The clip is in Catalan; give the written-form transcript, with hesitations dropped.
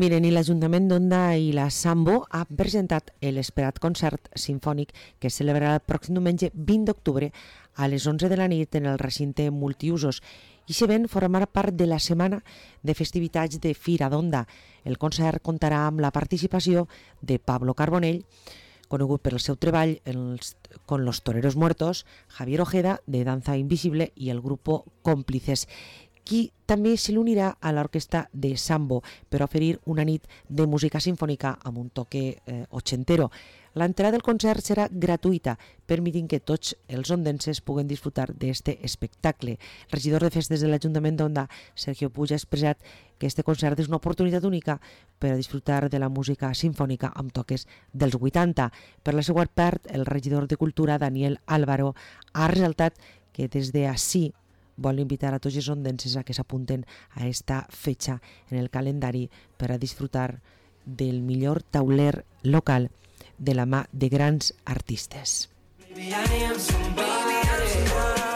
Miren, i l'Ajuntament d'Onda i la Sambo ha presentat l'esperat concert sinfònic que es celebrarà el pròxim diumenge 20 d'octubre a les 11 de la nit en el recinte multiusos. I aquest event formarà part de la setmana de festivitats de Fira d'Onda. El concert comptarà amb la participació de Pablo Carbonell, conegut per el seu treball con los Toreros Muertos, Javier Ojeda, de Danza Invisible, i el grupo Cómplices, qui també se l'unirà a l'orquestra de Sambo per oferir una nit de música sinfònica amb un toque ochentero. L'entrada del concert serà gratuïta, permetent que tots els ondenses puguen disfrutar d'aquest espectacle. El regidor de festes de l'Ajuntament d'Onda, Sergio Puig, ha expressat que aquest concert és una oportunitat única per a disfrutar de la música sinfònica amb toques dels 80. Per la seva part, el regidor de Cultura, Daniel Álvaro, ha ressaltat que des d'ací vol invitar a tots els ondenses a que s'apunten a esta fetxa en el calendari per a disfrutar del millor tauler local de la mà de grans artistes.